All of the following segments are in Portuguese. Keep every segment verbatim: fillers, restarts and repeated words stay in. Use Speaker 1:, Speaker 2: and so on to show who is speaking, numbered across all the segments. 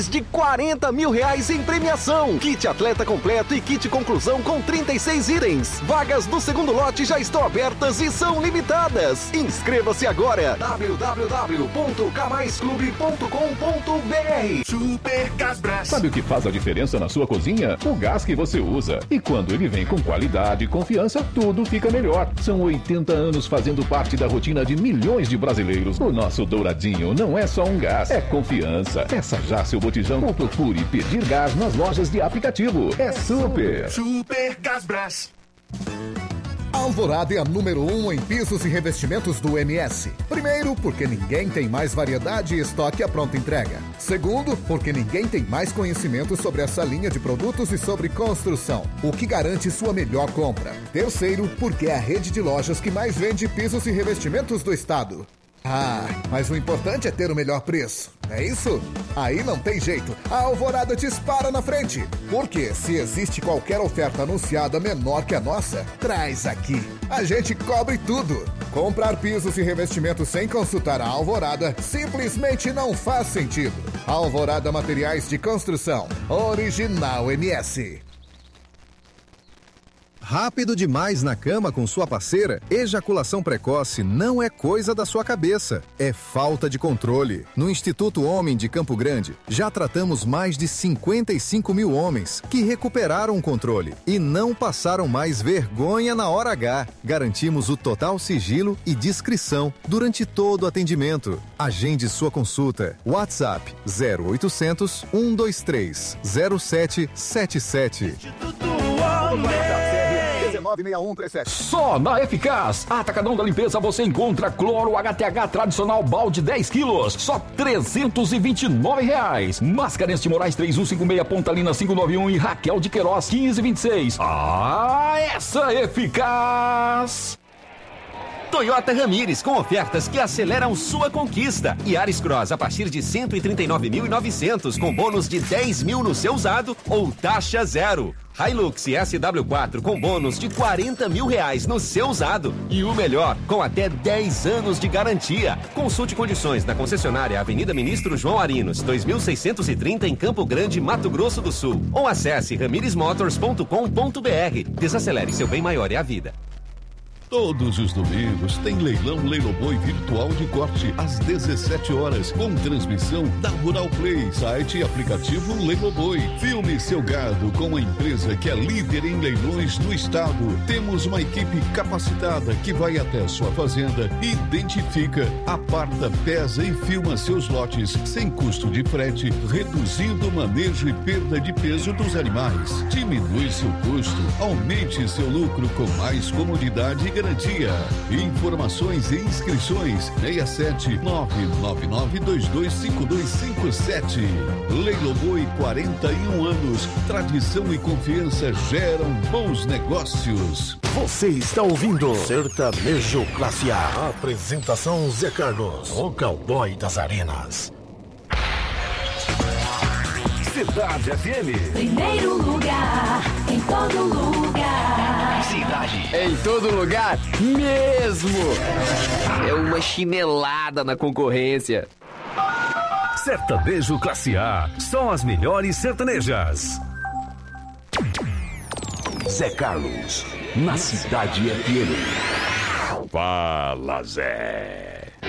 Speaker 1: de quarenta mil reais em premiação. Kit atleta completo e kit conclusão com trinta e seis itens. Vagas do segundo lote já estão abertas e são limitadas. Inscreva-se agora. w w w ponto k mais clube ponto com ponto b r.
Speaker 2: Super Gasbras.
Speaker 3: Sabe o que faz a diferença na sua cozinha? O gás que você usa. E quando ele vem com qualidade e confiança, tudo fica melhor. São oitenta anos fazendo parte da rotina de milhões de brasileiros. O nosso Douradinho não é só um gás, é confiança. Peça já seu botijão ou procure pedir gás nas lojas de aplicativo. É super.
Speaker 2: Super Gasbras.
Speaker 4: Alvorada é a número um em pisos e revestimentos do M S. Primeiro, porque ninguém tem mais variedade e estoque à pronta entrega. Segundo, porque ninguém tem mais conhecimento sobre essa linha de produtos e sobre construção, o que garante sua melhor compra. Terceiro, porque é a rede de lojas que mais vende pisos e revestimentos do estado. Ah, mas o importante é ter o melhor preço, não é isso? Aí não tem jeito, a Alvorada dispara na frente. Porque se existe qualquer oferta anunciada menor que a nossa, traz aqui. A gente cobre tudo. Comprar pisos e revestimentos sem consultar a Alvorada simplesmente não faz sentido. Alvorada Materiais de Construção, Original M S.
Speaker 5: Rápido demais na cama com sua parceira? Ejaculação precoce não é coisa da sua cabeça, é falta de controle. No Instituto Homem de Campo Grande, já tratamos mais de cinquenta e cinco mil homens que recuperaram o controle e não passaram mais vergonha na hora H. Garantimos o total sigilo e discrição durante todo o atendimento. Agende sua consulta. WhatsApp zero oitocentos, um dois três, zero sete sete sete.
Speaker 3: Só na Eficaz, Atacadão da Limpeza, você encontra cloro H T H tradicional balde dez quilos, só trezentos e vinte e nove reais. Mascarenhas de Moraes três um cinco seis, Pontalina cinco nove um e Raquel de Queiroz quinze vinte e seis. Ah, essa é Eficaz!
Speaker 6: Toyota Ramires, com ofertas que aceleram sua conquista. Yaris Cross a partir de cento e trinta e nove mil e novecentos, com bônus de dez mil no seu usado ou taxa zero. Hilux S W quatro com bônus de quarenta mil reais no seu usado. E o melhor, com até dez anos de garantia. Consulte condições na concessionária Avenida Ministro João Arinos, dois mil seiscentos e trinta em Campo Grande, Mato Grosso do Sul. Ou acesse ramires motors ponto com ponto b r. Desacelere, seu bem maior é a vida.
Speaker 7: Todos os domingos tem leilão Leiloboi virtual de corte às dezessete horas, com transmissão da Rural Play, site e aplicativo Leiloboi. Filme seu gado com a empresa que é líder em leilões no estado. Temos uma equipe capacitada que vai até sua fazenda, identifica, aparta, pesa e filma seus lotes sem custo de frete, reduzindo o manejo e perda de peso dos animais. Diminui seu custo, aumente seu lucro com mais comodidade e garantia. Informações e inscrições seis sete nove nove nove dois dois cinco dois cinco sete. Leiloboi, quarenta e um anos. Tradição e confiança geram bons negócios.
Speaker 2: Você está ouvindo Sertanejo Classe A. Apresentação Zé Carlos, o cowboy das arenas.
Speaker 3: Cidade F M.
Speaker 8: Primeiro lugar, em todo lugar.
Speaker 6: Cidade.
Speaker 9: Em todo lugar, mesmo. É uma chinelada na concorrência.
Speaker 3: Sertanejo Classe A. São as melhores sertanejas.
Speaker 2: Zé Carlos, na Cidade F M.
Speaker 3: Fala, Zé.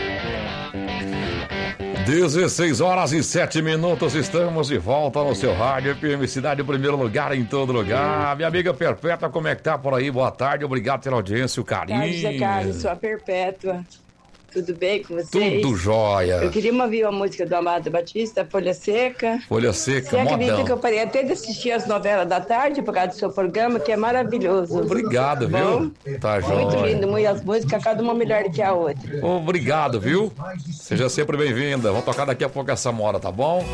Speaker 3: dezesseis horas e sete minutos, estamos de volta no seu rádio F M Cidade, o primeiro lugar em todo lugar. Minha amiga Perpétua, como é que tá por aí? Boa tarde, obrigado pela audiência, o carinho.
Speaker 10: Boa tarde, Zé Carlos, sou a Perpétua. Tudo bem com vocês?
Speaker 3: Tudo jóia.
Speaker 10: Eu queria ouvir a música do Amado Batista, Folha Seca.
Speaker 3: Folha Seca,
Speaker 10: Você
Speaker 3: modão.
Speaker 10: acredita que eu parei até de assistir as novelas da tarde por causa do seu programa, que é maravilhoso.
Speaker 3: Obrigado, viu?
Speaker 10: Bom?
Speaker 3: Tá jóia.
Speaker 10: Muito lindo, muito as músicas, cada uma melhor que a outra.
Speaker 3: Obrigado, viu? Seja sempre bem-vinda. Vamos tocar daqui a pouco essa moda, tá bom?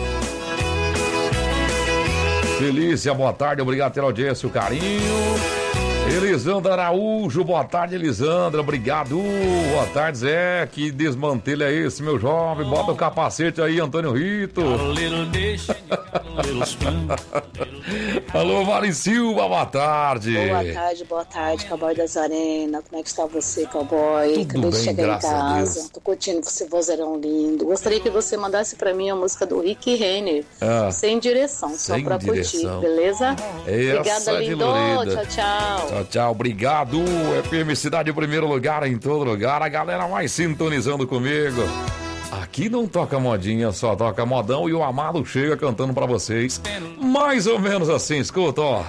Speaker 3: Felícia, boa tarde, obrigado pela audiência, o carinho. Elisandra Araújo, boa tarde, Elisandra, obrigado. Boa tarde, Zé, que desmantelho é esse, meu jovem? Bota o capacete aí, Antônio Rito.
Speaker 11: Alô, Mari Silva, boa tarde.
Speaker 12: Boa tarde, boa tarde, cowboy das arenas. Como é que está você, cowboy?
Speaker 11: Tudo
Speaker 12: Acabei
Speaker 11: bem,
Speaker 12: de chegar em casa. Tô curtindo esse vozeirão lindo. Gostaria que você mandasse pra mim a música do Rick Renner. Ah, sem direção,
Speaker 11: sem
Speaker 12: só pra
Speaker 11: direção.
Speaker 12: curtir, beleza?
Speaker 11: Essa
Speaker 12: Obrigada,
Speaker 11: é
Speaker 12: lindo. Tchau, tchau.
Speaker 11: Tchau, tchau. Obrigado. F M Cidade em primeiro lugar, em todo lugar. A galera vai sintonizando comigo. Aqui não toca modinha, só toca modão e o Amado chega cantando pra vocês. Mais ou menos assim, escuta, ó.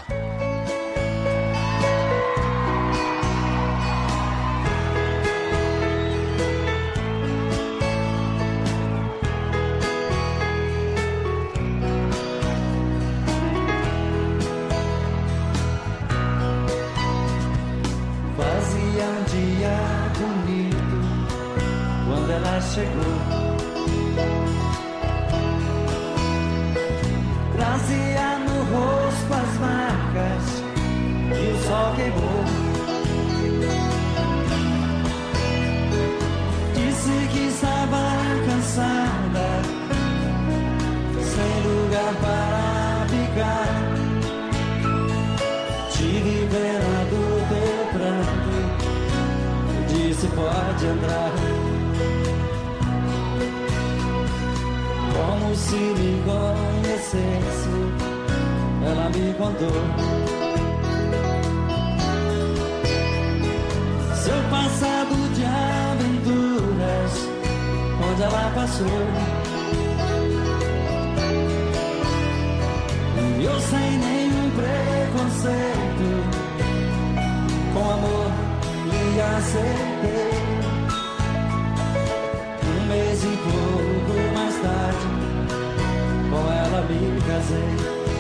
Speaker 13: Fazia um dia bonito quando ela chegou. Trazia no rosto as marcas que o sol queimou. Disse que estava cansada, sem lugar para ficar. Tive pena do teu pranto, disse pode entrar. Como se me conhecesse, ela me contou seu passado de aventuras, onde ela passou. E eu sem nenhum preconceito, com amor lhe aceitei. Um mês e pouco mais tarde, com ela me casei.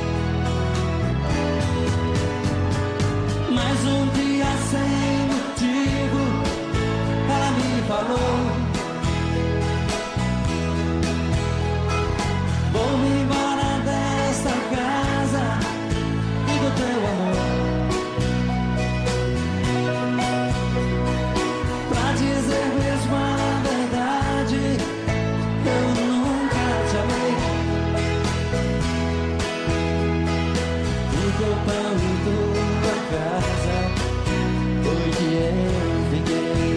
Speaker 13: Mas um dia sem motivo, ela me falou: vou-me embora desta casa e do teu amor. Pra dizer mesmo a verdade, eu nunca te amei. Porque o pão em tua casa foi que eu fiquei.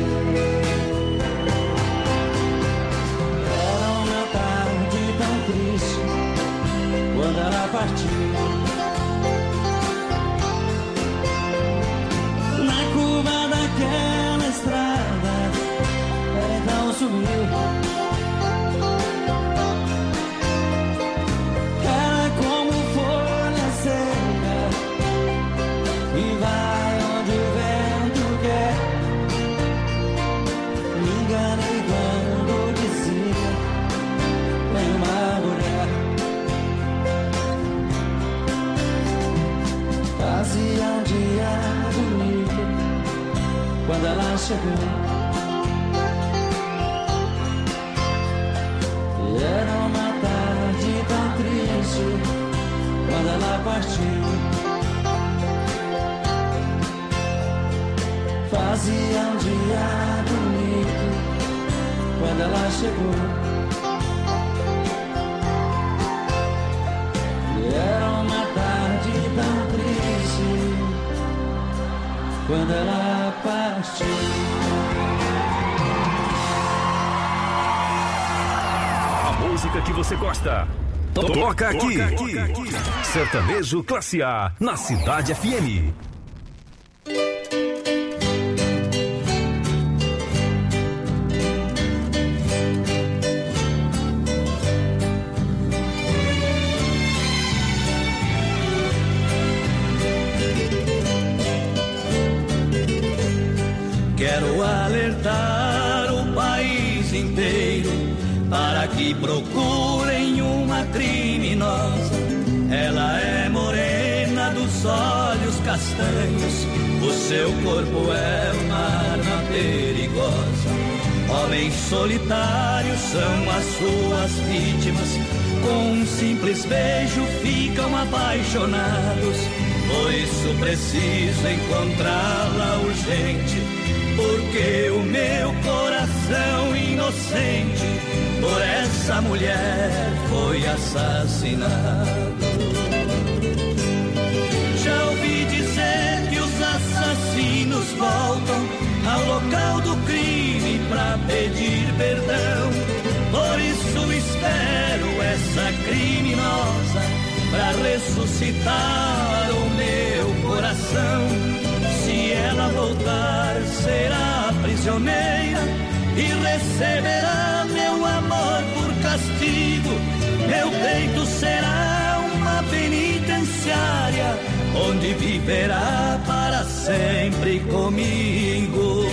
Speaker 13: Era uma tarde tão triste quando ela partiu. Na curva daquela estrada, ela então sumiu. Era como folha seca e vai onde o vento quer. Me enganei quando dizia tem uma mulher. Fazia um dia bonito quando ela chegou. E era uma tarde tão triste quando ela partiu. Fazia um dia bonito quando ela chegou. E era uma tarde tão triste quando ela partiu.
Speaker 14: A música que você gosta. Toca aqui. Toca aqui. Sertanejo Classe A, na Cidade F M.
Speaker 13: Quero alertar o país inteiro para que procurem uma criminosa. Ela é morena, dos olhos castanhos, o seu corpo é uma arma perigosa. Homens solitários são as suas vítimas, com um simples beijo ficam apaixonados. Por isso preciso encontrá-la urgente, porque o meu coração inocente por essa mulher foi assassinado. ressuscitar o meu coração. Se ela voltar, será prisioneira e receberá meu amor por castigo. Meu peito será uma penitenciária, onde viverá para sempre comigo.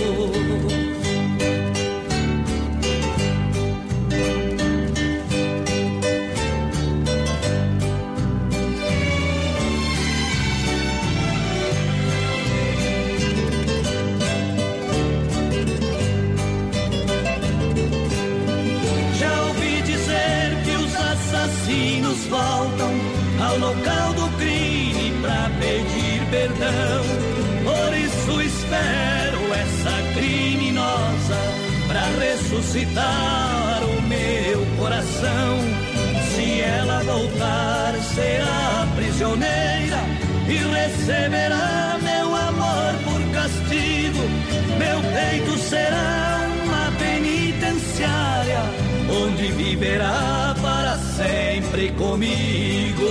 Speaker 13: Assassinos voltam ao local do crime pra pedir perdão. Por isso espero essa criminosa pra ressuscitar o meu coração. Se ela voltar, será prisioneira e receberá meu amor por castigo. Meu peito será uma penitenciária, onde viverá para sempre comigo.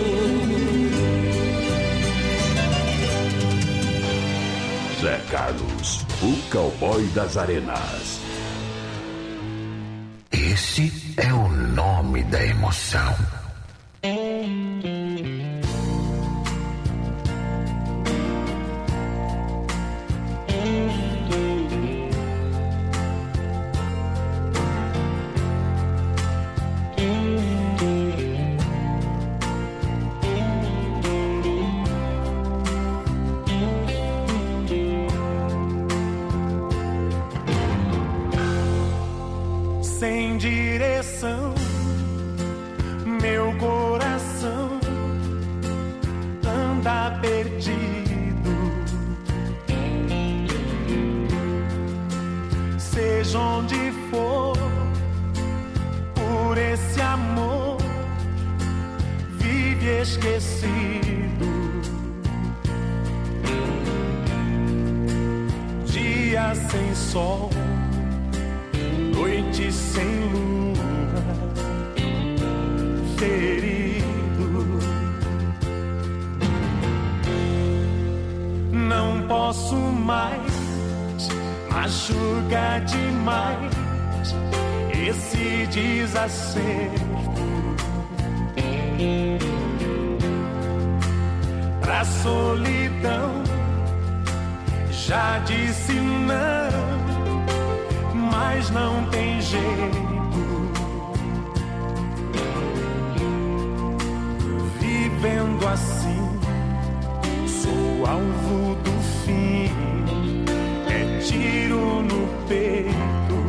Speaker 14: Zé Carlos, o cowboy das arenas.
Speaker 15: Esse é o nome da emoção.
Speaker 16: Sem direção, meu coração anda perdido. Seja onde for, por esse amor vive esquecido. Dia sem sol, noite sem lua, ferido. Não posso mais, machuca demais esse desacerto. Pra solidão já disse não, mas não tem jeito. Vivendo assim, sou alvo do fim, é tiro no peito.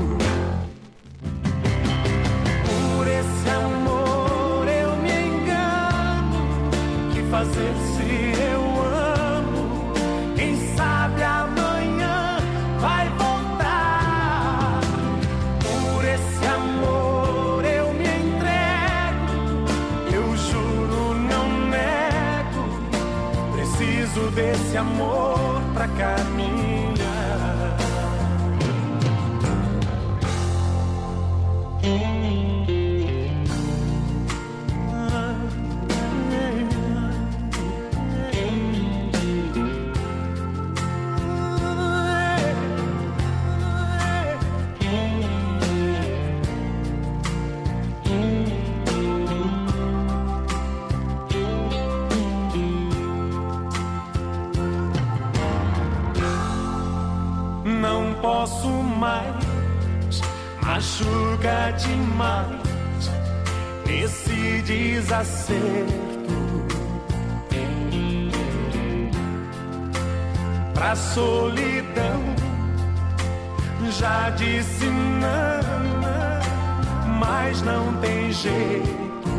Speaker 16: Por esse amor eu me engano, que fazer se eu amo? Quem sabe amanhã vai voltar. Por esse amor eu me entrego, eu juro, não nego. Preciso desse amor pra caminhar. Não posso mais, machuca demais esse desacerto. Pra solidão já disse não, mas não tem jeito.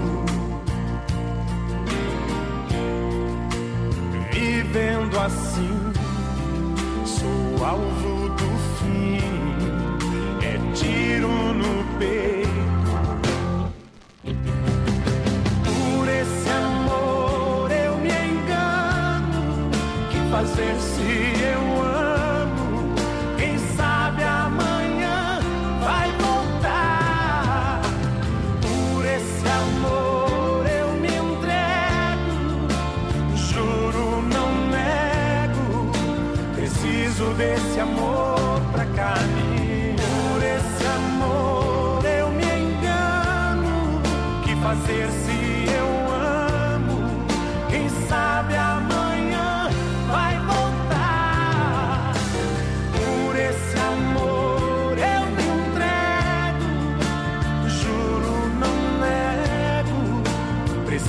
Speaker 16: Vivendo assim, sou alvo do fim, é tiro no peito. Por esse amor eu me engano, que fazer se eu amo? Quem sabe amanhã vai voltar. Por esse amor eu me entrego,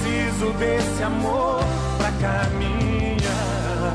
Speaker 16: preciso desse amor pra caminhar.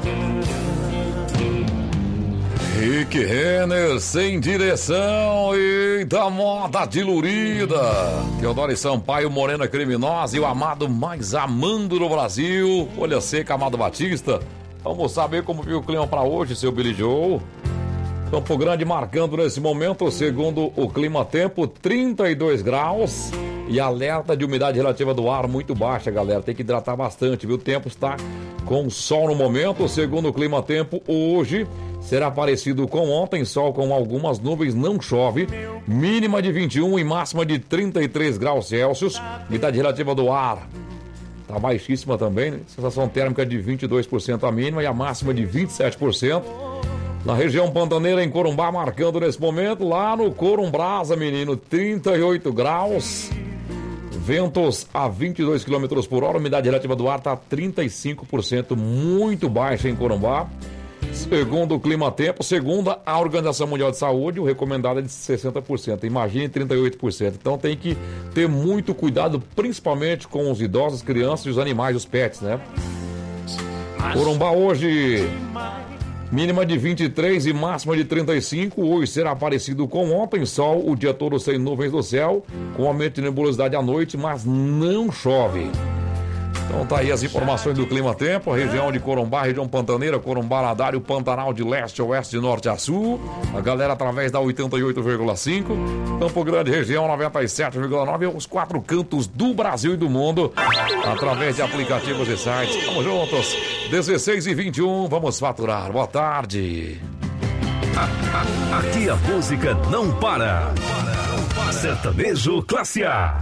Speaker 11: Rick Renner, Sem Direção, e da moda dilurida. Teodoro Sampaio, Morena Criminosa e o amado mais amando no Brasil. Folha Seca, Amado Batista. Vamos saber como viu o clima para hoje, seu Billy Joe. Campo Grande marcando nesse momento, segundo o Clima Tempo, trinta e dois graus. E alerta de umidade relativa do ar muito baixa, galera. Tem que hidratar bastante, viu? O tempo está com sol no momento. Segundo o Clima Tempo, hoje será parecido com ontem. Sol com algumas nuvens, não chove. Mínima de vinte e um e máxima de trinta e três graus Celsius. Umidade relativa do ar está baixíssima também, né? Sensação térmica de vinte e dois por cento a mínima e a máxima de vinte e sete por cento. Na região pantaneira, em Corumbá, marcando nesse momento, lá no Corumbrasa, menino, trinta e oito graus. Ventos a vinte e dois quilômetros por hora, umidade relativa do ar está trinta e cinco por cento, muito baixa em Corumbá. Segundo o Clima Tempo, segundo a Organização Mundial de Saúde, o recomendado é de sessenta por cento. Imagine trinta e oito por cento. Então tem que ter muito cuidado, principalmente com os idosos, crianças e os animais, os pets, né? Corumbá hoje, mínima de vinte e três e máxima de trinta e cinco. Hoje será parecido com ontem, sol o dia todo sem nuvens no céu, com aumento de nebulosidade à noite, mas não chove. Então tá aí as informações do Clima Tempo, a região de Corumbá, região pantaneira, Corumbá, Ladário, Pantanal de leste a oeste, de norte a sul. A galera através da oitenta e oito vírgula cinco. Campo Grande, região noventa e sete vírgula nove. Os quatro cantos do Brasil e do mundo, através de aplicativos e sites. Vamos juntos, dezesseis e vinte e um, vamos faturar. Boa tarde.
Speaker 14: Aqui a música não para. Sertanejo Classe A.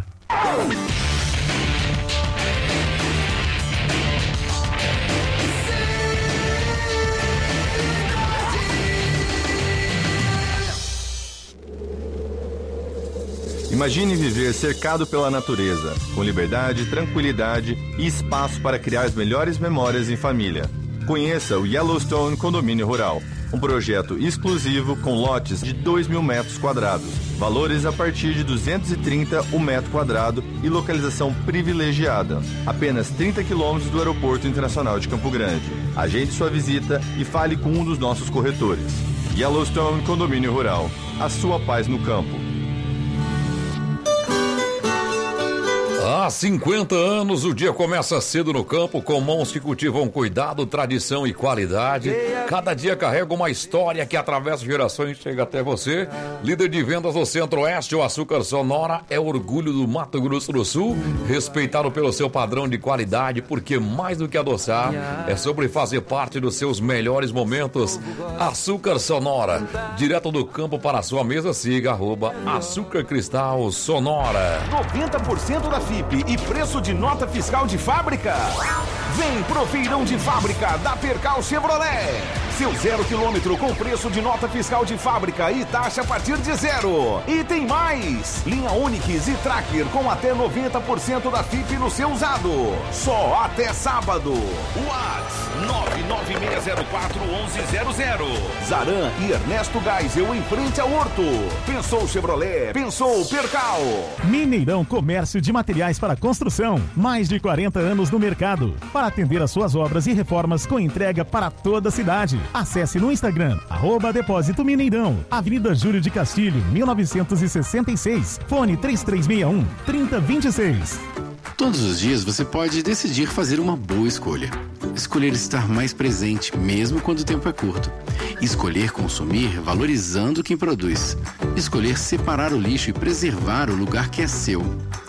Speaker 17: Imagine viver cercado pela natureza, com liberdade, tranquilidade e espaço para criar as melhores memórias em família. Conheça o Yellowstone Condomínio Rural, um projeto exclusivo com lotes de dois mil metros quadrados, valores a partir de duzentos e trinta o metro quadrado e localização privilegiada, apenas trinta quilômetros do Aeroporto Internacional de Campo Grande. Agende sua visita e fale com um dos nossos corretores. Yellowstone Condomínio Rural, a sua paz no campo.
Speaker 11: Há cinquenta anos, o dia começa cedo no campo, com mãos que cultivam cuidado, tradição e qualidade. Cada dia carrega uma história que atravessa gerações e chega até você. Líder de vendas do Centro-Oeste, o Açúcar Sonora é orgulho do Mato Grosso do Sul, respeitado pelo seu padrão de qualidade, porque mais do que adoçar, é sobre fazer parte dos seus melhores momentos. Açúcar Sonora, direto do campo para a sua mesa, siga arroba Açúcar Cristal Sonora.
Speaker 18: noventa por cento da F I P e preço de nota fiscal de fábrica. Vem pro feirão de fábrica da Percal Chevrolet. Seu zero quilômetro com preço de nota fiscal de fábrica e taxa a partir de zero. E tem mais! Linha Onix e Tracker com até noventa por cento da F I P no seu usado. Só até sábado. WhatsApp nove nove seis zero quatro um um zero zero. Zaran e Ernesto Geisel em frente ao Horto. Pensou Chevrolet, pensou Percal.
Speaker 19: Mineirão Comércio de Materiais para Construção. Mais de quarenta anos no mercado. Para atender às suas obras e reformas com entrega para toda a cidade. Acesse no Instagram, arroba Depósito Mineirão. Avenida Júlio de Castilho, mil novecentos e sessenta e seis. Fone três três seis um, três zero dois seis.
Speaker 20: Todos os dias você pode decidir fazer uma boa escolha. Escolher estar mais presente, mesmo quando o tempo é curto. Escolher consumir valorizando quem produz. Escolher separar o lixo e preservar o lugar que é seu.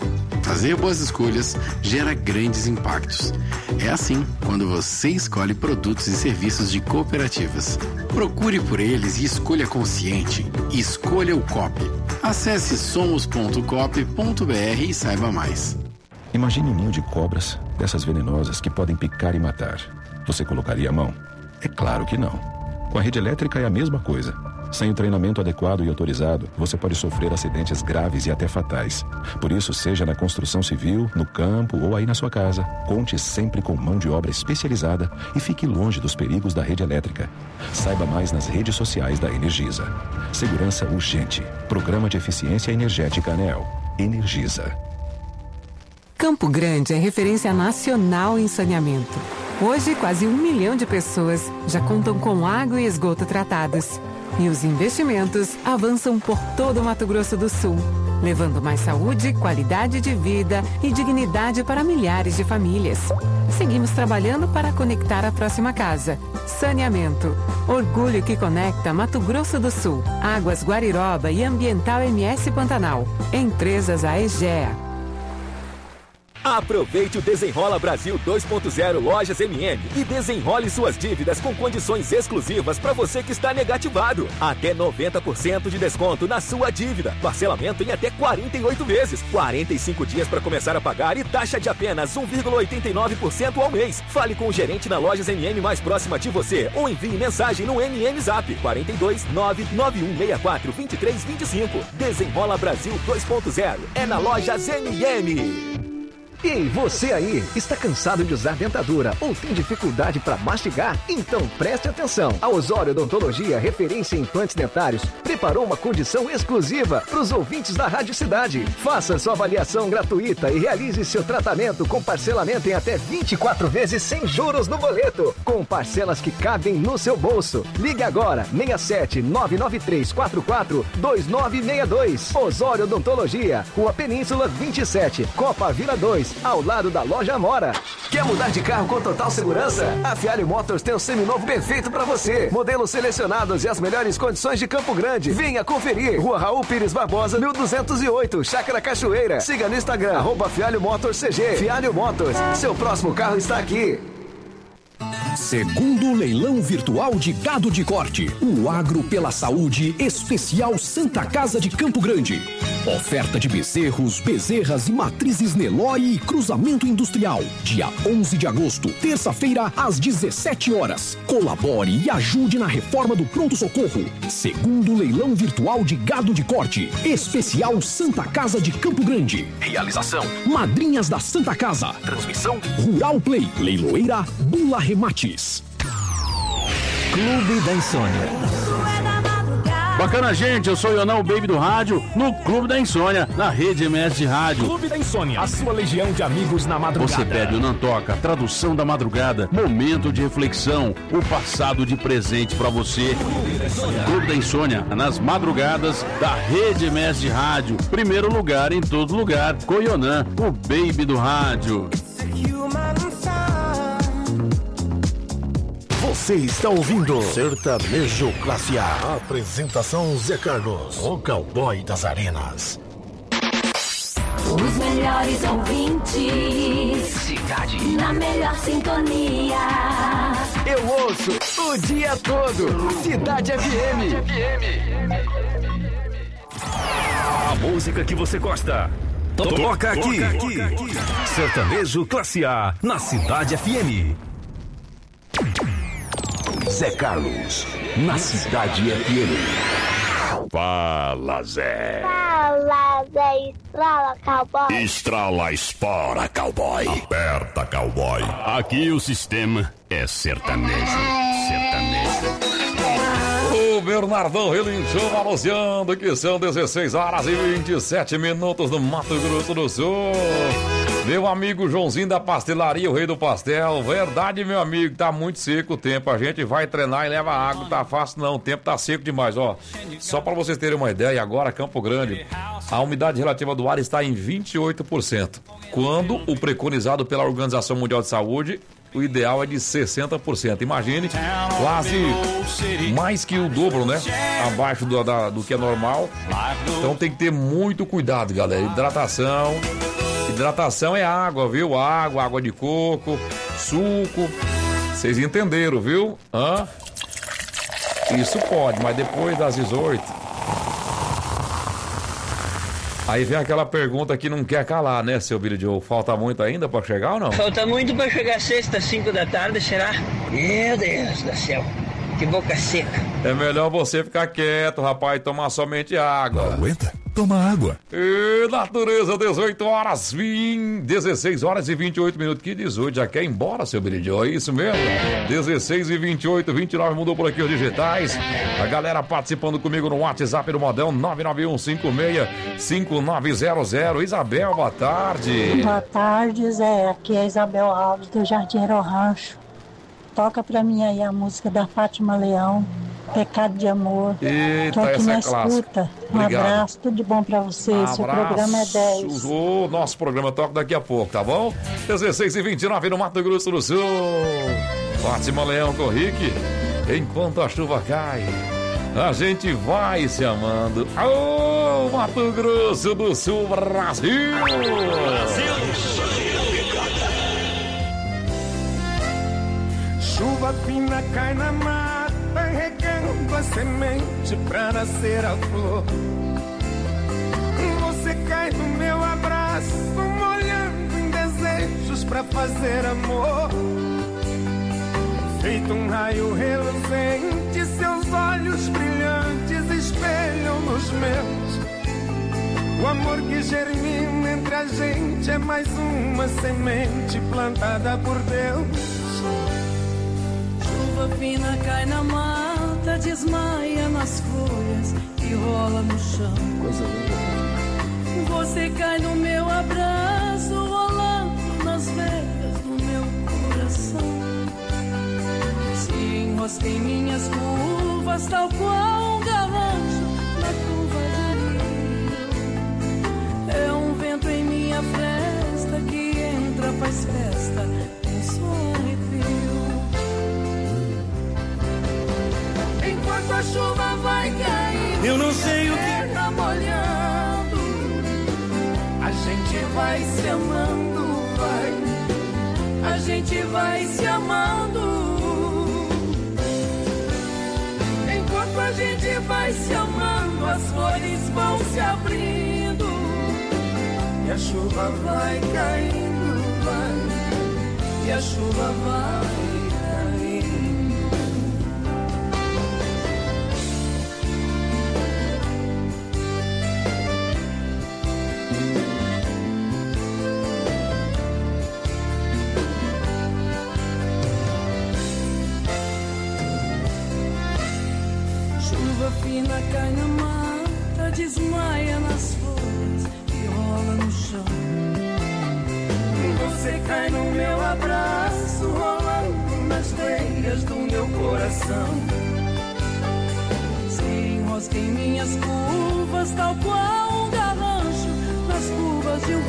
Speaker 20: Fazer boas escolhas gera grandes impactos. É assim quando você escolhe produtos e serviços de cooperativas. Procure por eles e escolha consciente. Escolha o Coop. Acesse somos ponto coop ponto br e saiba mais.
Speaker 21: Imagine um ninho de cobras, dessas venenosas que podem picar e matar. Você colocaria a mão? É claro que não. Com a rede elétrica é a mesma coisa. Sem o treinamento adequado e autorizado, você pode sofrer acidentes graves e até fatais. Por isso, seja na construção civil, no campo ou aí na sua casa, conte sempre com mão de obra especializada e fique longe dos perigos da rede elétrica. Saiba mais nas redes sociais da Energisa. Segurança urgente. Programa de Eficiência Energética ANEEL. Energisa.
Speaker 1: Campo Grande é referência nacional em saneamento. Hoje, quase um milhão de pessoas já contam com água e esgoto tratados. E os investimentos avançam por todo o Mato Grosso do Sul, levando mais saúde, qualidade de vida e dignidade para milhares de famílias. Seguimos trabalhando para conectar a próxima casa. Saneamento. Orgulho que conecta Mato Grosso do Sul, Águas Guariroba e Ambiental M S Pantanal. Empresas Aegea.
Speaker 22: Aproveite o Desenrola Brasil dois ponto zero Lojas M M e desenrole suas dívidas com condições exclusivas para você que está negativado. Até noventa por cento de desconto na sua dívida. Parcelamento em até quarenta e oito vezes. quarenta e cinco dias para começar a pagar e taxa de apenas um vírgula oitenta e nove por cento ao mês. Fale com o gerente na Lojas M M mais próxima de você ou envie mensagem no M M Zap quarenta e dois, nove nove um seis quatro, dois três dois cinco. Desenrola Brasil dois ponto zero. É na Lojas M M.
Speaker 23: Ei, você aí, está cansado de usar dentadura ou tem dificuldade para mastigar? Então preste atenção. A Osório Odontologia, referência em implantes dentários, preparou uma condição exclusiva para os ouvintes da Rádio Cidade. Faça sua avaliação gratuita e realize seu tratamento com parcelamento em até vinte e quatro vezes sem juros no boleto, com parcelas que cabem no seu bolso. Ligue agora, seis sete nove nove três quatro quatro dois nove seis dois. Osório Odontologia, Rua Península vinte e sete, Copa Vila dois. Ao lado da Loja Amora. Quer mudar de carro com total segurança? A Fialho Motors tem um seminovo perfeito para você. Modelos selecionados e as melhores condições de Campo Grande. Venha conferir. Rua Raul Pires Barbosa, mil duzentos e oito, Chácara Cachoeira. Siga no Instagram, arroba Fialho Motors C G. Fialho Motors, seu próximo carro está aqui.
Speaker 24: Segundo leilão virtual de gado de corte, o Agro pela Saúde Especial Santa Casa de Campo Grande. Oferta de bezerros, bezerras e matrizes Nelore e cruzamento industrial. Dia onze de agosto, terça-feira, às dezessete horas. Colabore e ajude na reforma do pronto-socorro. Segundo leilão virtual de gado de corte, Especial Santa Casa de Campo Grande. Realização: Madrinhas da Santa Casa. Transmissão: Rural Play. Leiloeira Bula Remates.
Speaker 25: Clube da Insônia. Bacana, gente, eu sou o Ionão, o Baby do Rádio, no Clube da Insônia, na Rede M S de Rádio.
Speaker 18: Clube da Insônia, a sua legião de amigos na madrugada.
Speaker 25: Você pede o Não Toca, tradução da madrugada, momento de reflexão, o passado de presente pra você. Clube da Insônia, nas madrugadas da Rede M S de Rádio. Primeiro lugar em todo lugar, com o Ionan, o Baby do Rádio.
Speaker 2: Você está ouvindo Sertanejo Classe A. Apresentação Zé Carlos, o cowboy das arenas.
Speaker 8: Os melhores ouvintes.
Speaker 2: Cidade.
Speaker 8: Na melhor sintonia.
Speaker 23: Eu ouço o dia todo. Cidade F M.
Speaker 14: A música que você gosta. Toca aqui. Sertanejo Classe A, na Cidade F M.
Speaker 2: Zé Carlos, na Cidade F M.
Speaker 7: Fala, Zé.
Speaker 26: Fala, Zé. Estrala, cowboy.
Speaker 7: Estrala, espora, cowboy. Aperta, cowboy. Aqui o sistema é sertanejo. Sertanejo.
Speaker 11: O Bernardão relinchou anunciando que são dezesseis horas e vinte e sete minutos no Mato Grosso do Sul. Meu amigo Joãozinho da Pastelaria, o rei do pastel. Verdade, meu amigo, tá muito seco o tempo. A gente vai treinar e leva água, tá fácil não, o tempo tá seco demais, ó. Só para vocês terem uma ideia, agora Campo Grande, a umidade relativa do ar está em vinte e oito por cento. Quando o preconizado pela Organização Mundial de Saúde, o ideal é de sessenta por cento. Imagine, quase mais que o dobro, né? Abaixo do, da, do que é normal. Então tem que ter muito cuidado, galera. Hidratação. Hidratação é água, viu? Água, água de coco, suco. Vocês entenderam, viu? Hã? Isso pode, mas depois das dezoito. Aí vem aquela pergunta que não quer calar, né, seu Billy Joe? Falta muito ainda pra chegar ou não?
Speaker 27: Falta muito pra chegar sexta, cinco da tarde, será? Meu Deus do céu, que boca seca.
Speaker 11: É melhor você ficar quieto, rapaz, e tomar somente água.
Speaker 2: Aguenta?
Speaker 3: toma água.
Speaker 11: E natureza, dezoito horas, vinte, dezesseis horas e vinte e oito minutos. Que dezoito, já quer ir embora, seu Beridio? É isso mesmo? dezesseis e vinte e oito, vinte e nove, mudou por aqui os digitais. A galera participando comigo no WhatsApp do Modão, nove nove um cinco seis cinco nove zero zero. Isabel, boa tarde.
Speaker 4: Boa tarde, Zé. Aqui é Isabel Alves, do Jardim Aero Rancho. Toca pra mim aí a música da Fátima Leão, Pecado de Amor.
Speaker 11: Eita,
Speaker 4: Tô aqui
Speaker 11: essa
Speaker 4: na
Speaker 11: é clássica.
Speaker 4: escuta. Um
Speaker 11: Obrigado.
Speaker 4: abraço, tudo de bom pra vocês. Seu programa é dez.
Speaker 11: O nosso programa toca daqui a pouco, tá bom? dezesseis e vinte e nove no Mato Grosso do Sul. Fátima Leão com Rick. Enquanto a chuva cai, a gente vai se amando. Ô, Mato Grosso do Sul, Brasil! Brasil!
Speaker 16: Chuva fina cai na mata, regando a semente pra nascer a flor. Você cai no meu abraço, molhando em desejos pra fazer amor. Feito um raio reluzente, seus olhos brilhantes espelham nos meus. O amor que germina entre a gente é mais uma semente plantada por Deus.
Speaker 5: Chuva fina cai na mata, desmaia nas folhas e rola no chão. Coisa linda. Você cai no meu abraço, rolando nas veias do meu coração. Se enrosca em minhas curvas, tal qual um garrancho na curva do rio. É um vento em minha fresta que entra, faz festa, um só arrepio. Enquanto a chuva vai caindo,
Speaker 16: eu não sei o que
Speaker 5: tá molhando,
Speaker 16: a gente vai se amando, vai.
Speaker 5: a gente vai se amando. Enquanto a gente vai se amando, as flores vão se abrindo
Speaker 16: e a chuva vai caindo, vai.
Speaker 5: E a chuva vai caindo. Chuva fina cai na mata, desmaia nas folhas e rola no chão.
Speaker 16: Você cai no meu abraço, rolando nas veias do meu coração.
Speaker 5: Se enrosca em minhas curvas, tal qual um garrancho nas curvas de um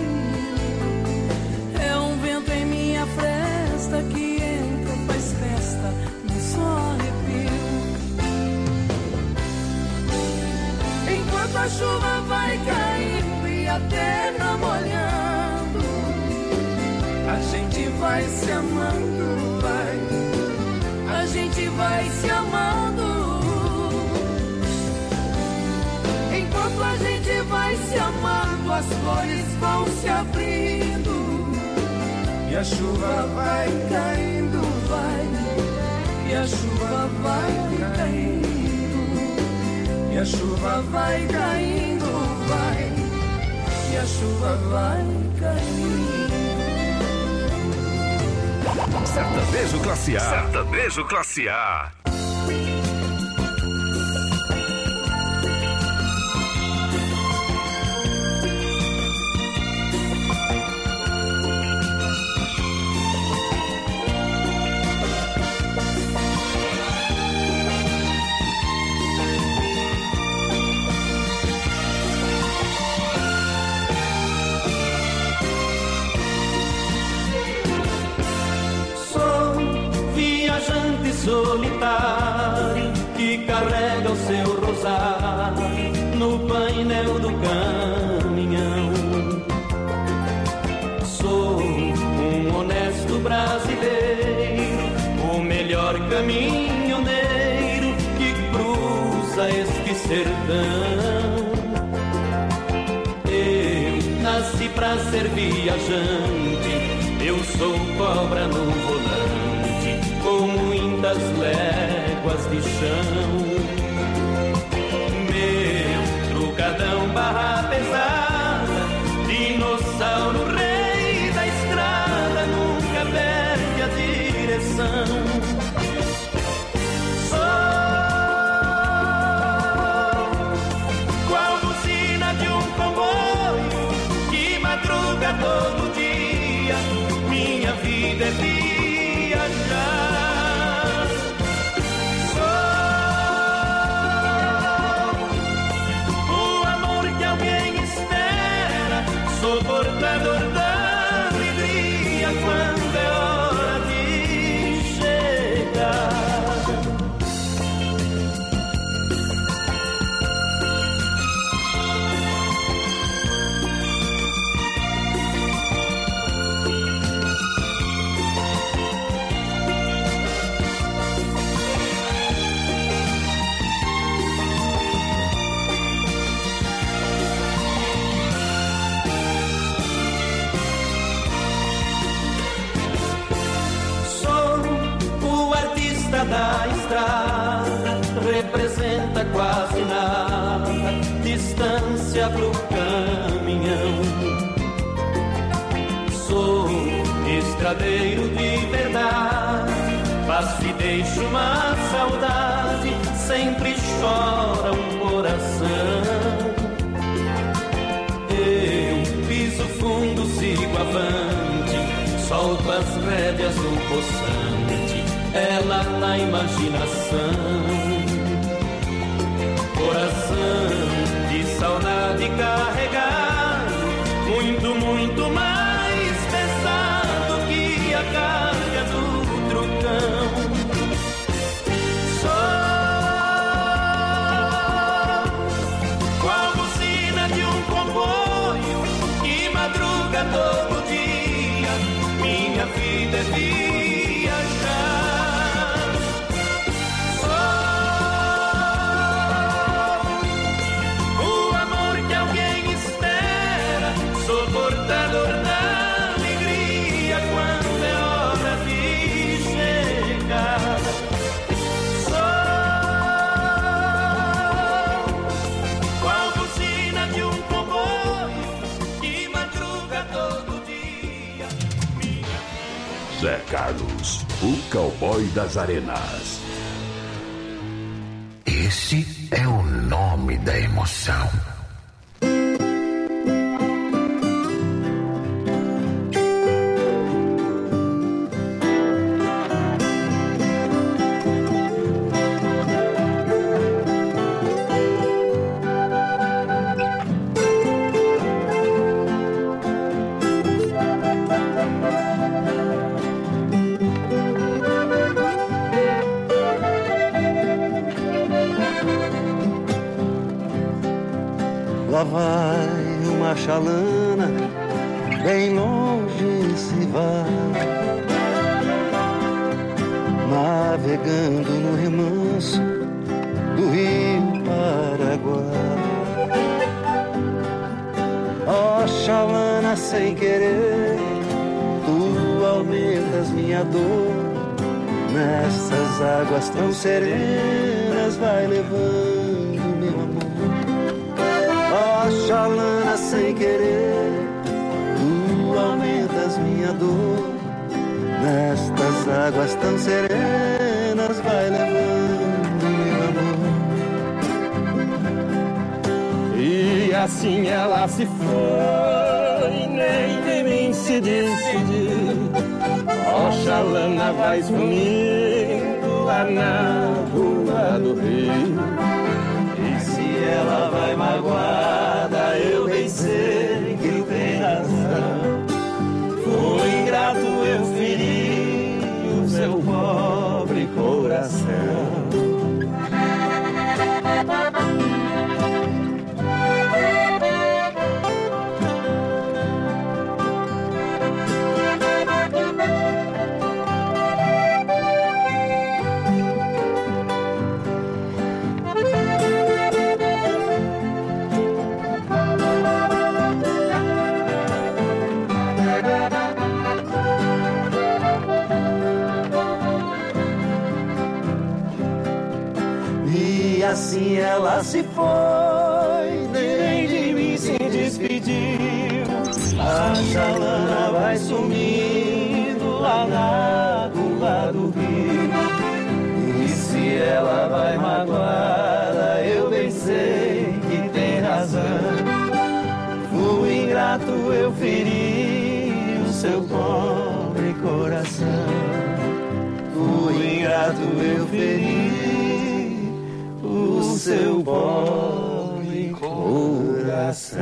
Speaker 5: rio. É um vento em minha fresta que entra, faz festa, num só arrepio. Enquanto a chuva vai caindo e a terra molhando,
Speaker 16: a gente vai se amando, vai.
Speaker 5: A gente vai se amando. Enquanto a gente vai se amando, as flores vão se abrindo
Speaker 16: e a chuva vai caindo,
Speaker 5: vai. E a chuva vai caindo.
Speaker 16: E a chuva vai caindo, vai.
Speaker 5: E a chuva vai caindo.
Speaker 14: Sertanejo Classe A. Sertanejo Classe A.
Speaker 13: Solitário que carrega o seu rosário no painel do caminhão. Sou um honesto brasileiro, o melhor caminhoneiro que cruza este sertão. Eu nasci pra ser viajante, eu sou cobra no volante, com muitas léguas de chão. Meu trucadão barra vida é viajar. Sou o amor que alguém espera, sou portador da alegria quando é hora de chegar. Da estrada representa quase nada, distância pro caminhão. Sou estradeiro de verdade, faço e deixo uma saudade, sempre chora um coração. Eu piso fundo, sigo avante, solto as rédeas do poçante, ela na imaginação. Coração de saudade carregado, muito, muito mais pesado que a carga do trucão. Sou qual buzina de um comboio que madruga todo dia, minha vida é viajar. Portador da alegria quando é hora de chegar. Sou qual buzina de um comboio que madruga todo dia. Minha...
Speaker 25: Zé Carlos, o cowboy das arenas.
Speaker 3: Esse é o nome da emoção.
Speaker 6: Lá vai uma chalana, bem longe se vai, navegando no remanso do rio Paraguai. Ó oh, chalana, sem querer, tu aumentas minha dor, nessas águas tão serenas vai levando meu amor. Ó oh, chalana, sem querer, tu aumentas minha dor, nestas águas tão serenas vai levando meu amor.
Speaker 16: E assim ela se foi, nem de mim se despediu. Ó oh, chalana, vais comigo lá na rua do rio.
Speaker 6: Ela vai magoada, eu bem sei que tem razão. Foi ingrato, eu feri o seu pobre coração. Assim ela se foi, nem de mim se despediu. A chalana vai sumindo lá na lá do rio. E se ela vai magoada, eu bem sei que tem razão. Fui ingrato, eu feri o seu pobre coração. coração. Fui ingrato, eu feri o seu pobre coração.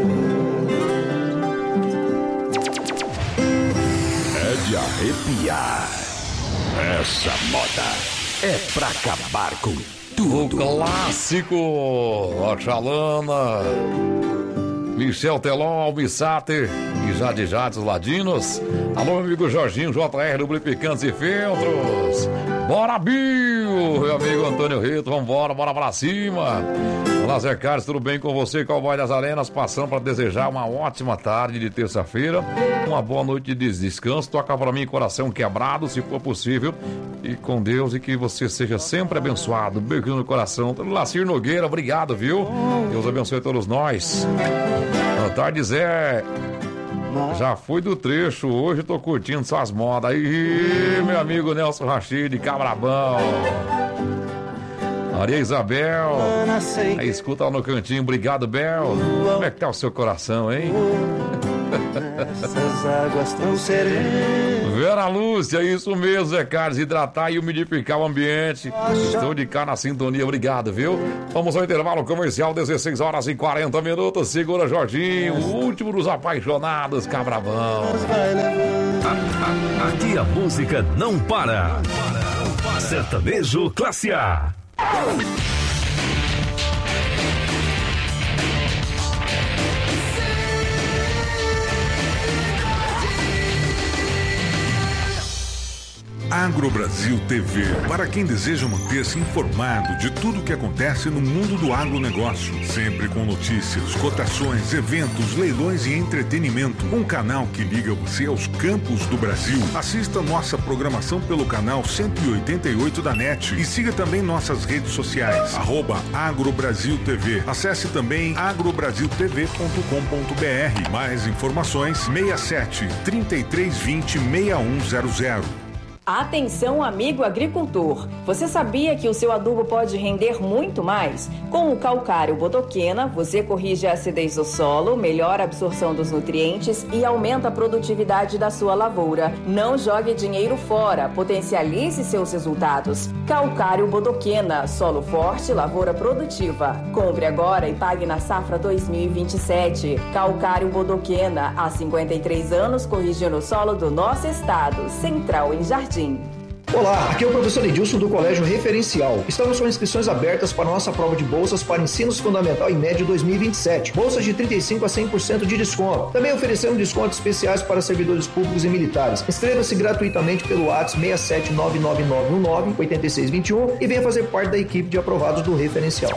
Speaker 3: É de arrepiar. Essa moda é pra acabar com tudo.
Speaker 11: O clássico Oxalana, Michel Teló, Missater e Jade Jade, os Ladinos. Alô, meu amigo Jorginho, J R, Lubrificantes e Filtros. Bora, Bill! Meu amigo Antônio Rito, vambora, bora pra cima. Olá, Zé Carlos, tudo bem com você? Cowboy das Arenas, passando para desejar uma ótima tarde de terça-feira, uma boa noite de descanso. Toca para mim, coração quebrado, se for possível, e com Deus, e que você seja sempre abençoado. Beijo no coração. Lacir Nogueira, obrigado, viu? Deus abençoe todos nós. Boa tarde, Zé. Já fui do trecho, hoje tô curtindo suas modas. Aí, meu amigo Nelson Rachid, Cabrabão. Maria Isabel, aí escuta lá no cantinho, obrigado, Bel. Como é que tá o seu coração, hein?
Speaker 6: Essas águas tão serenas.
Speaker 11: Vera Lúcia, isso mesmo, Zé Carlos, hidratar e umidificar o ambiente. Estou de cá na sintonia, obrigado, viu? Vamos ao intervalo comercial, dezesseis horas e quarenta minutos. Segura, Jorginho, o último dos apaixonados, Cabrabão.
Speaker 14: Aqui a música não para. Sertanejo Classe A.
Speaker 9: Agrobrasil T V, para quem deseja manter-se informado de tudo o que acontece no mundo do agronegócio, sempre com notícias, cotações, eventos, leilões e entretenimento. Um canal que liga você aos campos do Brasil. Assista nossa programação pelo canal cento e oitenta e oito da NET e siga também nossas redes sociais, arroba Agrobrasil T V. Acesse também agrobrasil t v ponto com ponto b r. Mais informações, seis sete, três três dois zero, seis um zero zero.
Speaker 10: Atenção, amigo agricultor! Você sabia que o seu adubo pode render muito mais? Com o calcário bodoquena, você corrige a acidez do solo, melhora a absorção dos nutrientes e aumenta a produtividade da sua lavoura. Não jogue dinheiro fora, potencialize seus resultados. Calcário bodoquena, solo forte, lavoura produtiva. Compre agora e pague na safra dois mil e vinte e sete. Calcário bodoquena, há cinquenta e três anos corrigindo o solo do nosso estado. Central em Jardim.
Speaker 12: Olá, aqui é o professor Edilson do Colégio Referencial. Estamos com inscrições abertas para a nossa prova de bolsas para ensinos fundamental e médio dois mil e vinte e sete. Bolsas de trinta e cinco por cento a cem por cento de desconto. Também oferecemos descontos especiais para servidores públicos e militares. Inscreva-se gratuitamente pelo WhatsApp seis sete nove nove nove um nove oito seis dois um e venha fazer parte da equipe de aprovados do Referencial.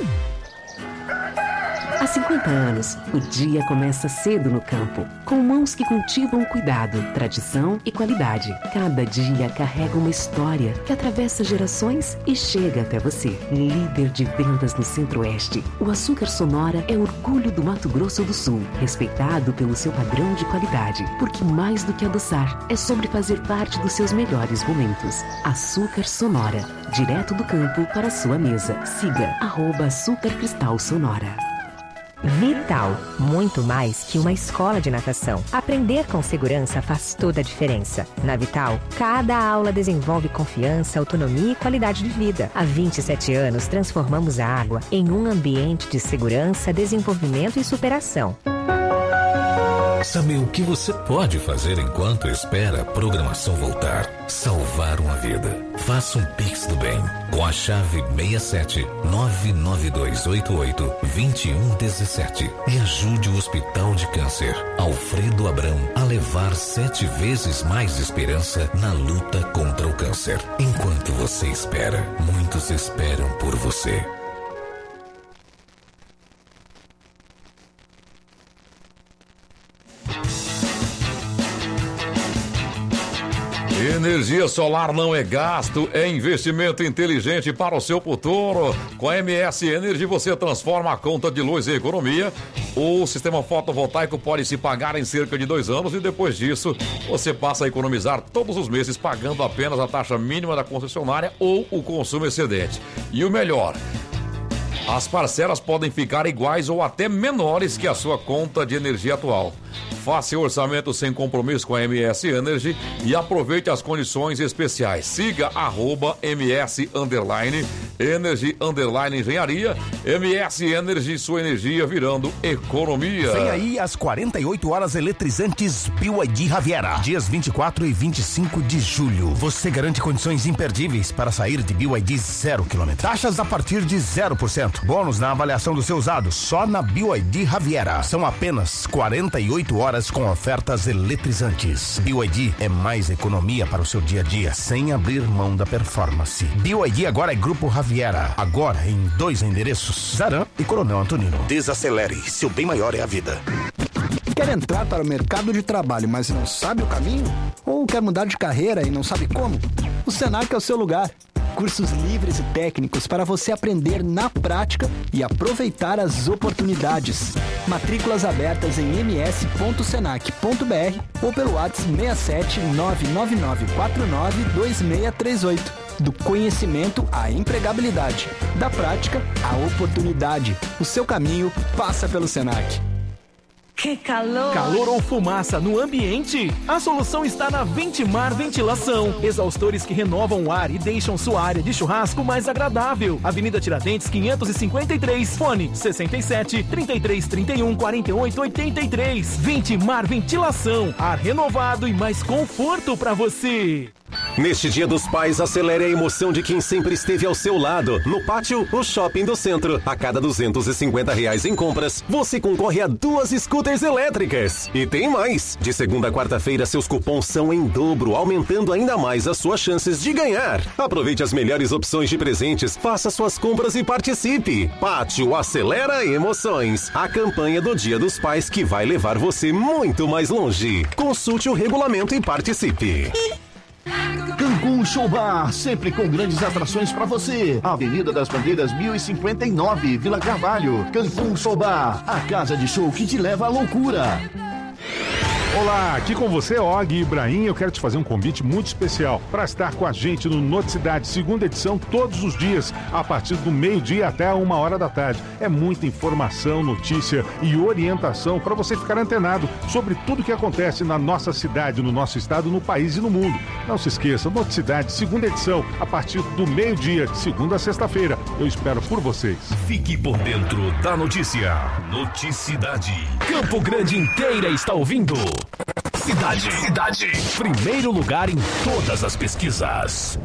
Speaker 15: Há cinquenta anos, o dia começa cedo no campo, com mãos que cultivam cuidado, tradição e qualidade. Cada dia carrega uma história que atravessa gerações e chega até você. Líder de vendas no Centro-Oeste, o Açúcar Sonora é orgulho do Mato Grosso do Sul, respeitado pelo seu padrão de qualidade, porque mais do que adoçar, é sobre fazer parte dos seus melhores momentos. Açúcar Sonora, direto do campo para a sua mesa. Siga arroba Açúcar Cristal Sonora.
Speaker 17: Vital, muito mais que uma escola de natação. Aprender com segurança faz toda a diferença. Na Vital, cada aula desenvolve confiança, autonomia e qualidade de vida. Há vinte e sete anos, transformamos a água em um ambiente de segurança, desenvolvimento e superação.
Speaker 3: Sabe o que você pode fazer enquanto espera a programação voltar? Salvar uma vida. Faça um Pix do Bem com a chave seis sete nove nove dois oito oito dois um um sete e ajude o Hospital de Câncer Alfredo Abrão a levar sete vezes mais esperança na luta contra o câncer. Enquanto você espera, muitos esperam por você.
Speaker 11: Energia solar não é gasto, é investimento inteligente para o seu futuro. Com a M S Energy você transforma a conta de luz em economia. O sistema fotovoltaico pode se pagar em cerca de dois anos e depois disso você passa a economizar todos os meses pagando apenas a taxa mínima da concessionária ou o consumo excedente. E o melhor, As parcelas podem ficar iguais ou até menores que a sua conta de energia atual. Faça orçamento sem compromisso com a M S Energy e aproveite as condições especiais. Siga arroba MS underline, Energy underline Engenharia, M S Energy, sua energia virando economia.
Speaker 2: Vem aí as quarenta e oito horas eletrizantes B Y D Riviera, dias vinte e quatro e vinte e cinco de julho. Você garante condições imperdíveis para sair de B Y D zero quilômetro. Taxas a partir de zero por cento. Bônus na avaliação do seu usado, só na B Y D Riviera. São apenas quarenta e oito horas com ofertas eletrizantes. B Y D é mais economia para o seu dia a dia, sem abrir mão da performance. B Y D agora é Grupo Riviera. Agora em dois endereços, Zaran e Coronel Antonino. Desacelere, seu bem maior é a vida.
Speaker 1: Quer entrar para o mercado de trabalho, mas não sabe o caminho? Ou quer mudar de carreira e não sabe como? O Senac é o seu lugar. Cursos livres e técnicos para você aprender na prática e aproveitar as oportunidades. Matrículas abertas em m s ponto senac ponto b r ou pelo WhatsApp seis sete nove nove nove quatro nove dois seis três oito. Do conhecimento à empregabilidade, da prática à oportunidade. O seu caminho passa pelo Senac.
Speaker 18: Que calor!
Speaker 19: Calor ou fumaça no ambiente? A solução está na Ventimar Ventilação. Exaustores que renovam o ar e deixam sua área de churrasco mais agradável. Avenida Tiradentes quinhentos e cinquenta e três, fone sessenta e sete, trinta e três, trinta e um, quarenta e oito, oitenta e três. Ventimar Ventilação, ar renovado e mais conforto para você.
Speaker 20: Neste Dia dos Pais, acelere a emoção de quem sempre esteve ao seu lado. No Pátio, o Shopping do Centro. A cada duzentos e cinquenta reais em compras, você concorre a duas scooters elétricas. E tem mais! De segunda a quarta-feira, seus cupons são em dobro, aumentando ainda mais as suas chances de ganhar. Aproveite as melhores opções de presentes, faça suas compras e participe. Pátio acelera emoções. A campanha do Dia dos Pais que vai levar você muito mais longe. Consulte o regulamento e participe.
Speaker 2: Cancún Show Bar, sempre com grandes atrações para você. Avenida das Bandeiras mil e cinquenta e nove, Vila Carvalho. Cancún Show Bar, a casa de show que te leva à loucura.
Speaker 9: Olá, aqui com você, Og Ibrahim. Eu quero te fazer um convite muito especial para estar com a gente no Noticidade, segunda edição, todos os dias, a partir do meio-dia até uma hora da tarde. É muita informação, notícia e orientação para você ficar antenado sobre tudo que acontece na nossa cidade, no nosso estado, no país e no mundo. Não se esqueça, Noticidade, segunda edição, a partir do meio-dia, de segunda a sexta-feira. Eu espero por vocês.
Speaker 14: Fique por dentro da notícia. Noticidade. Campo Grande inteira está ouvindo. Cidade, cidade. Primeiro lugar em todas as pesquisas.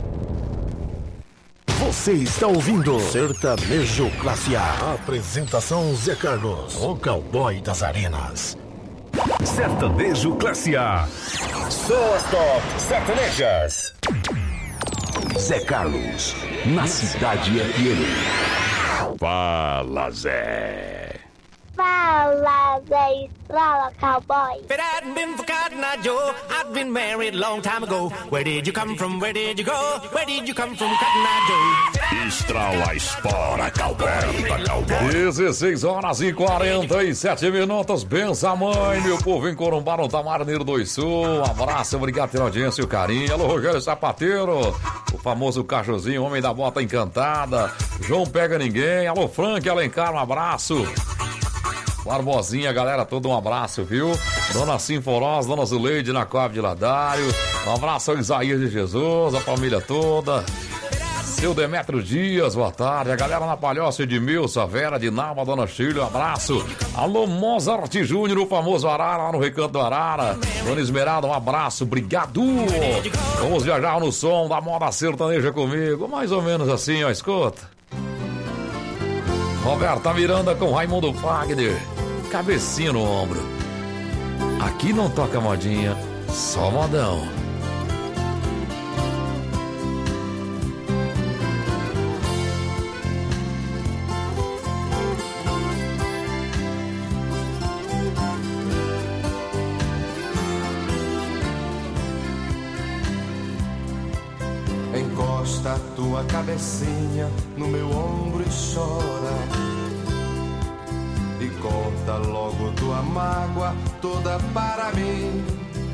Speaker 2: Você está ouvindo Sertanejo Classe A. Apresentação Zé Carlos, o cowboy das arenas.
Speaker 14: Sertanejo Classe A.
Speaker 2: Só as top sertanejas. Zé Carlos, na Cidade F M.
Speaker 11: Fala, Zé.
Speaker 26: Fala, Zé Estrala, cowboy.
Speaker 13: If it hadn't been for Cotton Eye Joe, I'd been married long time ago. Where did you come from? Where did you go? Where did you come from, Cotton Eye Joe?
Speaker 11: Estrala Espora, cowboy da cowboy. dezesseis horas e quarenta e sete minutos. Bença, mãe, meu povo em Corumbá, no Tamarneiro do Sul. Um abraço, obrigado pela audiência e o carinho. Alô, Rogério Sapateiro, o famoso cachozinho, homem da bota encantada. João Pega Ninguém. Alô, Frank Alencar, um abraço. Barbosinha, galera, todo um abraço, viu? Dona Sinforosa, Dona Zuleide na Coab de Ladário. Um abraço ao Isaías de Jesus, a família toda. Seu Demetrio Dias, boa tarde. A galera na Palhoça, Edmilson, a Vera de Nava, Dona Chile, um abraço. Alô, Mozart Júnior, o famoso Arara, lá no Recanto do Arara. Dona Esmeralda, um abraço, obrigado. Vamos viajar no som da moda sertaneja comigo. Mais ou menos assim, ó, escuta. Roberta Miranda com Raimundo Fagner, cabecinha no ombro. Aqui não toca modinha, só modão.
Speaker 16: Encosta a tua cabecinha no meu ombro e chora. E conta logo tua mágoa toda para mim.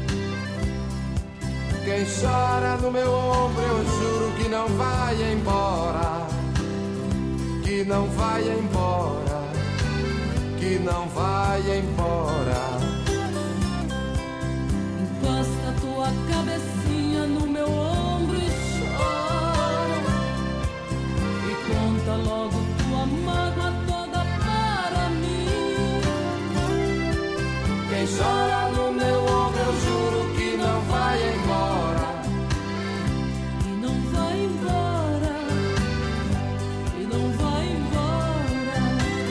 Speaker 16: Quem chora no meu ombro eu juro que não vai embora. Que que não vai embora, que não vai embora.
Speaker 5: Encosta tua cabecinha no meu ombro e chora, e conta logo tua mágoa toda para mim.
Speaker 16: Quem chora no meu ombro eu juro que não vai embora,
Speaker 5: e não vai embora, e não vai embora.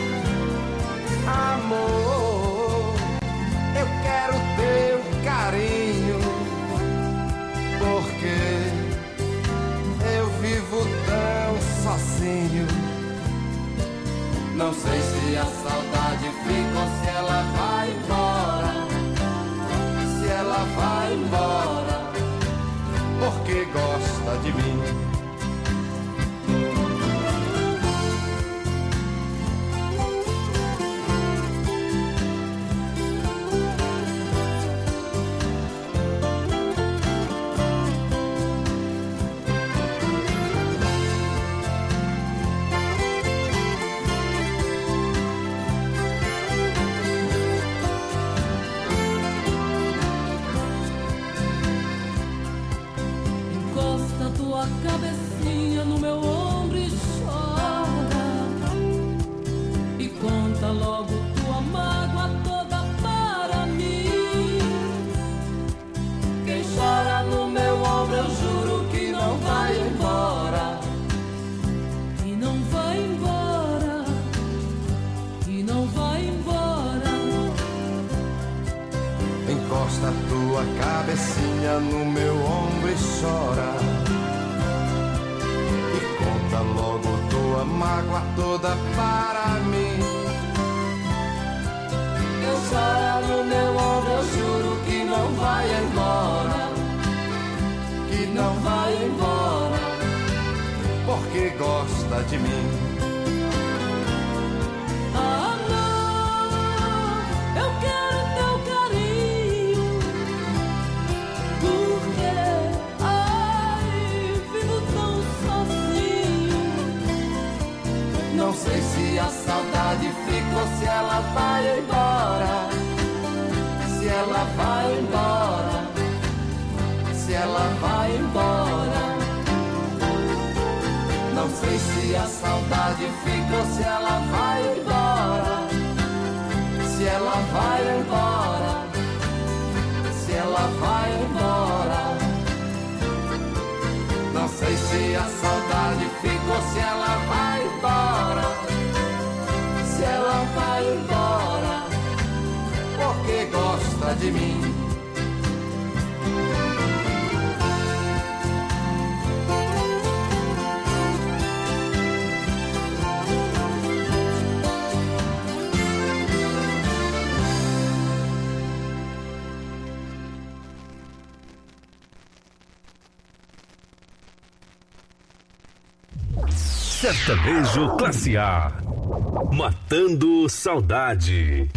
Speaker 16: Amor, eu quero teu carinho, porque eu vivo tão sozinho. Não sei se a saudade fica ou se ela vai embora, se ela vai embora, porque gosta de mim.
Speaker 5: Cabecinha no meu ombro e chora, e conta logo tua mágoa toda para mim.
Speaker 16: Quem chora no meu ombro eu juro que não vai embora,
Speaker 5: e não vai embora, e não vai embora.
Speaker 16: Encosta tua cabecinha no meu ombro e chora, logo tua mágoa toda para mim. Eu choro no meu ombro, eu juro que não vai embora, que não vai embora, porque gosta de mim.
Speaker 5: Ah, não, eu quero teu carinho, porque ai, vivo tão sozinho.
Speaker 16: Não sei se a saudade fica ou se ela vai embora, se ela vai embora, se ela vai embora. Não sei se a saudade fica ou se ela vai embora, se ela vai embora, se ela vai embora. Não sei se a saudade fica ou se ela vai embora, se ela vai embora, porque gosta de mim.
Speaker 14: Sertanejo Classe A, Matando Saudade.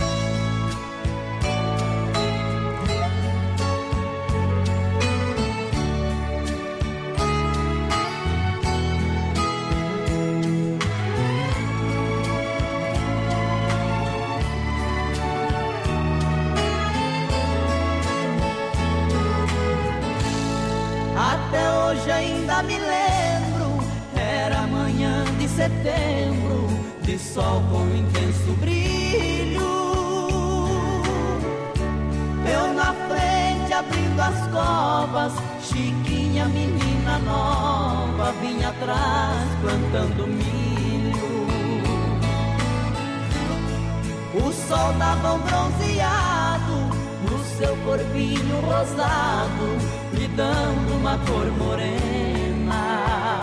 Speaker 6: Até hoje ainda me lembro, era manhã de setembro, de sol com intenso brilho. Eu na frente abrindo as covas, Chiquinha, menina nova, vinha atrás plantando milho. O sol dava um bronzeado no seu corpinho rosado, lhe dando uma cor morena.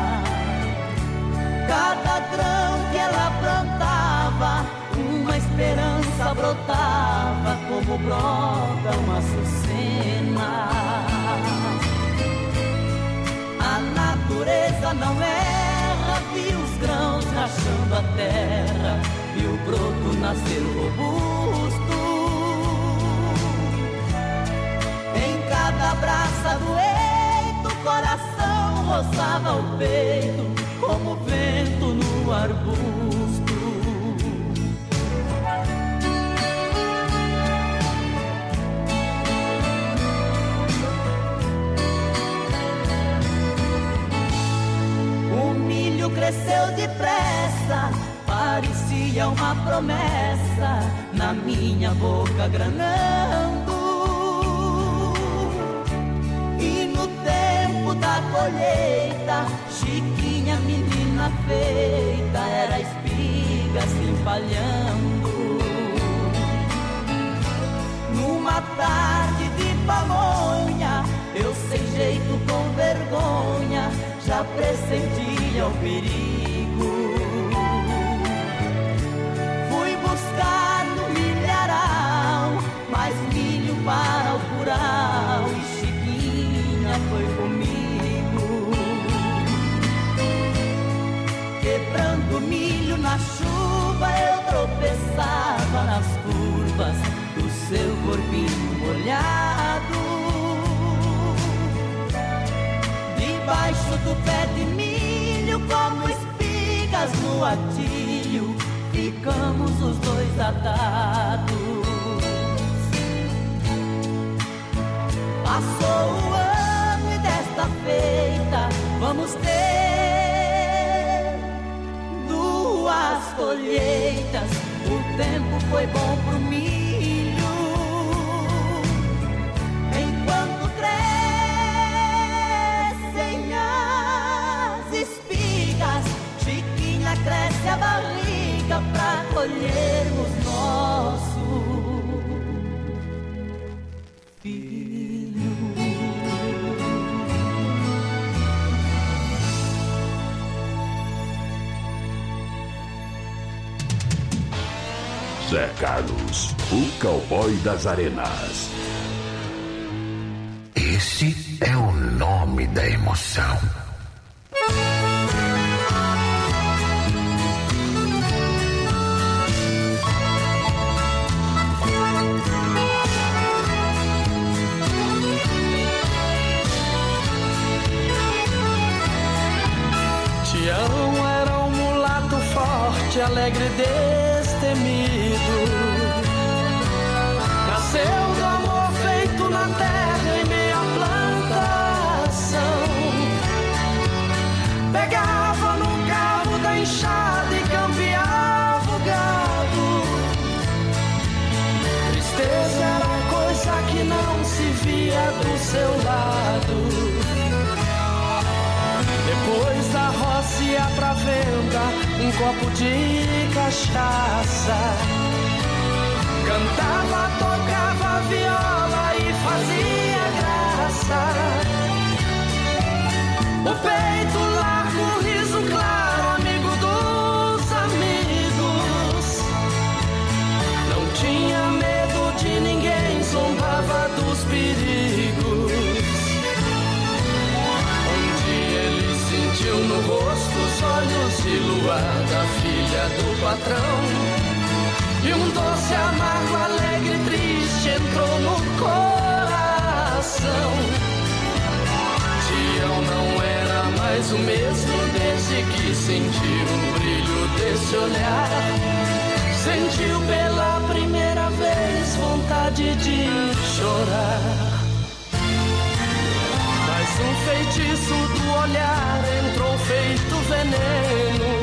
Speaker 6: Cada grão que ela plantava, uma esperança brotava, como brota uma açucena. A natureza não erra, viu os grãos rachando a terra, e o broto nascer robusto. Em cada braça do eito, o coração roçava o peito, como vento no
Speaker 5: no arbusto. O milho cresceu depressa, parecia uma promessa na minha boca granando. E no tempo da colheita, Chiquinha, menina feita, era espiga se empalhando. Numa tarde de pamonha, eu sem jeito, com vergonha, já pressentia o perigo. Fui buscar no milharal mais milho para o curau, e Chiquinha foi comigo. Quebrando milho na chuva, eu tropeçava nas curvas do seu corpinho molhado. Debaixo do pé de milho, como espigas no atilho, ficamos os dois atados. Passou o ano e desta feita vamos ter duas colheitas. O tempo foi bom pro milho, enquanto crescem as espigas, Chiquinha cresce a barriga pra colhermos nosso filho.
Speaker 14: Zé Carlos, o cowboy das arenas.
Speaker 3: Esse é o nome da emoção.
Speaker 5: Tião era um mulato forte, alegre e destemido. Nasceu do amor feito na terra em meia plantação. Pegava no cabo da enxada e campeava o gado. Tristeza era coisa que não se via do seu lado. Depois da roça ia pra venda um copo de cachaça. Cantava, tocava viola e fazia graça. O peito largo, riso claro, amigo dos amigos. Não tinha medo de ninguém, zombava dos perigos. Sentiu no rosto os olhos de luar da filha do patrão. E um doce amargo, alegre e triste entrou no coração. Tião não era mais o mesmo desde que sentiu o brilho desse olhar. Sentiu pela primeira vez vontade de chorar. Mas um feitiço do olhar entrou feito veneno.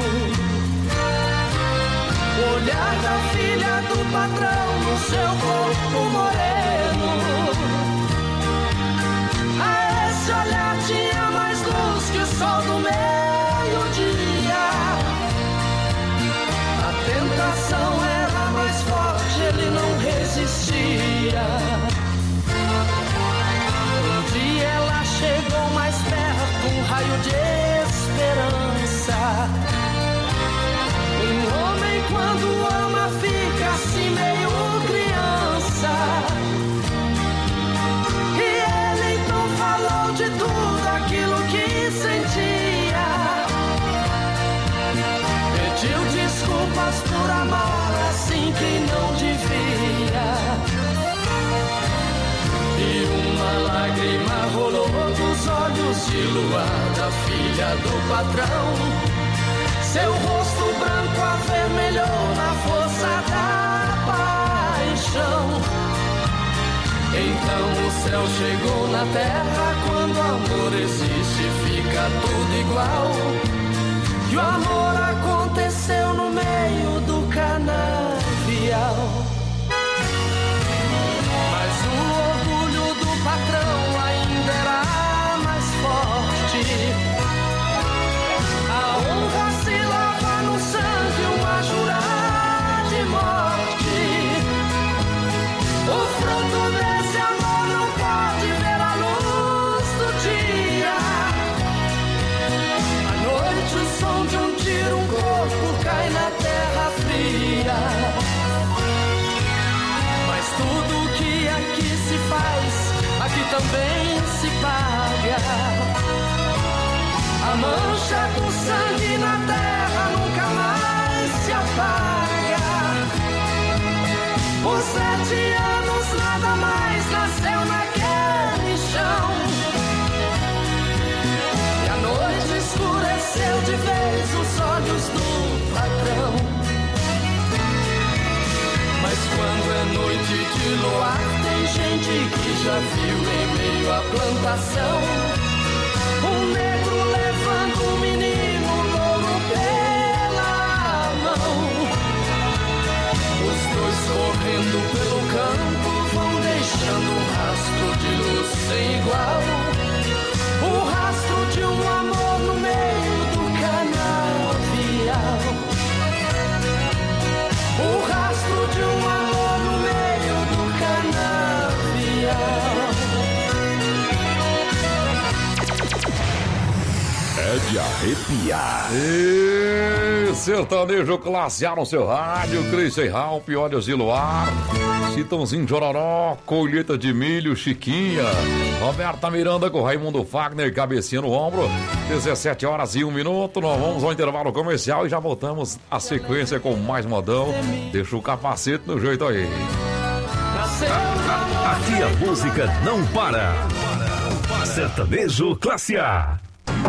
Speaker 5: O olhar da filha do patrão no seu corpo moreno. A esse olhar tinha mais luz que o sol do meio-dia. A tentação era mais forte, ele não resistia. Um dia ela chegou mais perto, um raio de esperança. Um homem quando ama fica assim meio criança. E ele então falou de tudo aquilo que sentia. Pediu desculpas por amar assim que não devia. E uma lágrima rolou dos olhos de luar da filha do patrão.
Speaker 13: Seu rosto branco avermelhou na força da paixão. Então o céu chegou na terra. Quando o amor existe fica tudo igual. E o amor aconteceu no meio do canavial. Mas o orgulho do patrão ainda era mais forte. A honra se lava no sangue, uma jurada de morte. O fruto desse amor não pode ver a luz do dia. À noite o som de um tiro, um corpo cai na terra fria. Mas tudo que aqui se faz, aqui também se paga. A mancha do sangue na terra nunca mais se apaga. Por sete anos nada mais nasceu naquele chão. E a noite escureceu de vez os olhos do patrão. Mas quando é noite de luar, tem gente que já viu em meio à plantação um negro levando um menino louro pela mão. Os dois correndo pelo campo vão deixando um rastro de luz sem igual. O rastro de um amor no meio do canavial. O rastro de um amor no meio do canavial.
Speaker 14: É de arrepiar.
Speaker 11: E sertanejo classe A no seu rádio. Cris Ralph, Olhos de Luar, Chitãozinho de Ororó, Colheita de Milho, Chiquinha, Roberta Miranda com Raimundo Fagner, Cabecinha no ombro. dezessete horas e um minuto. Nós vamos ao intervalo comercial e já voltamos a sequência com mais modão. Deixa o capacete no jeito aí.
Speaker 14: Aqui a música não para. Sertanejo classe A.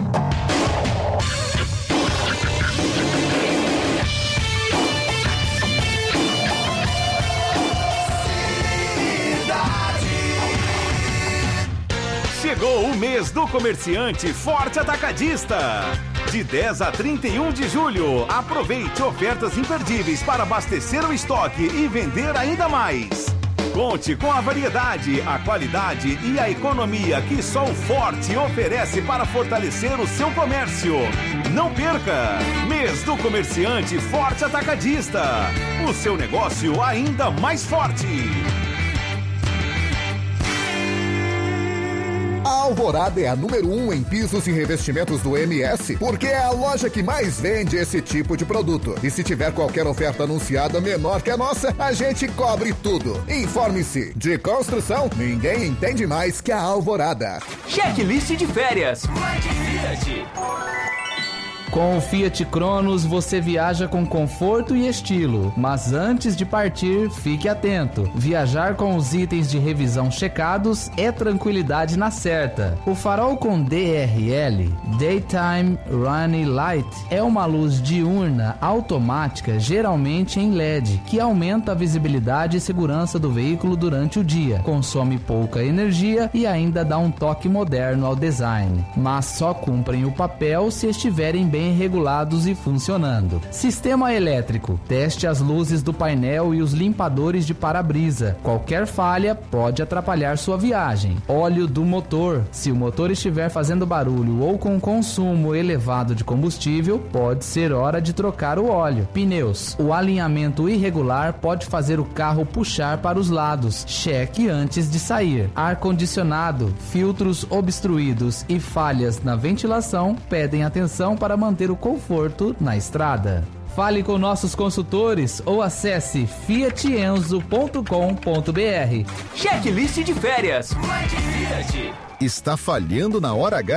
Speaker 19: Chegou o mês do comerciante Forte Atacadista. De dez a trinta e um de julho, aproveite ofertas imperdíveis para abastecer o estoque e vender ainda mais. Conte com a variedade, a qualidade e a economia que só o Forte oferece para fortalecer o seu comércio. Não perca! Mês do comerciante Forte Atacadista. O seu negócio ainda mais forte.
Speaker 7: A Alvorada é a número um em pisos e revestimentos do M S, porque é a loja que mais vende esse tipo de produto. E se tiver qualquer oferta anunciada menor que a nossa, a gente cobre tudo. Informe-se. De construção, ninguém entende mais que a Alvorada.
Speaker 19: Checklist de férias.
Speaker 8: Com o Fiat Cronos você viaja com conforto e estilo, mas antes de partir, fique atento. Viajar com os itens de revisão checados é tranquilidade na certa. O farol com D R L, Daytime Running Light, é uma luz diurna automática, geralmente em L E D, que aumenta a visibilidade e segurança do veículo durante o dia, consome pouca energia e ainda dá um toque moderno ao design, mas só cumprem o papel se estiverem bem regulados e funcionando. Sistema elétrico. Teste as luzes do painel e os limpadores de para-brisa. Qualquer falha pode atrapalhar sua viagem. Óleo do motor. Se o motor estiver fazendo barulho ou com consumo elevado de combustível, pode ser hora de trocar o óleo. Pneus. O alinhamento irregular pode fazer o carro puxar para os lados. Cheque antes de sair. Ar-condicionado. Filtros obstruídos e falhas na ventilação pedem atenção para manter o conforto na estrada. Fale com nossos consultores ou acesse fiat enzo ponto com ponto b r.
Speaker 19: Checklist de férias.
Speaker 7: Está falhando na hora H?